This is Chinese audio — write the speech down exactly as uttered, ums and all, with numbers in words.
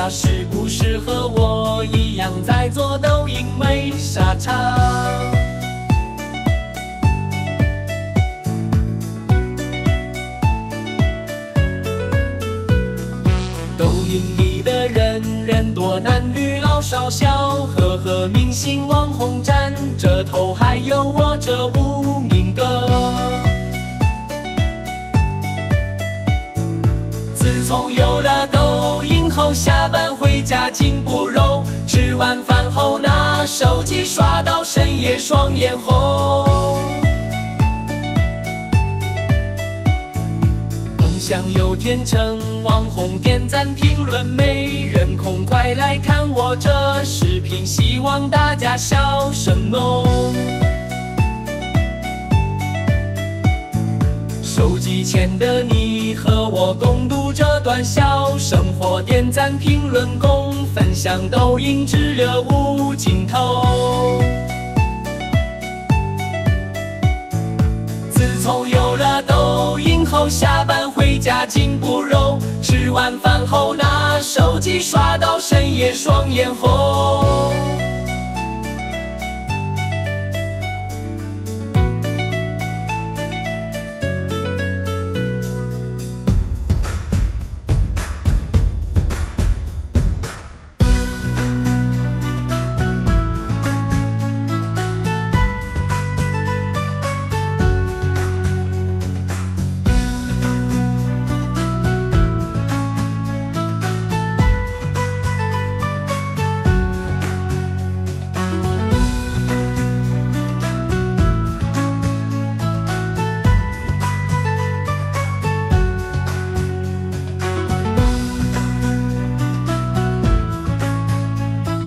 他是不是和我一样在做抖音没沙场？抖音里的人人多，男女老少小，呵呵，明星网红占着头，还有我这无名哥。自从有了抖音后，下班回家竟不揉，吃完饭后拿手机刷到深夜，双眼红。想有天成网红，点赞评论没人空，快来看我这视频，希望大家笑声浓。手机前的你和我共度这段小生活，点赞评论共分享，抖音之乐无尽头。自从有了抖音后，下班回家竟不揉，吃完饭后拿手机刷到深夜，双眼红。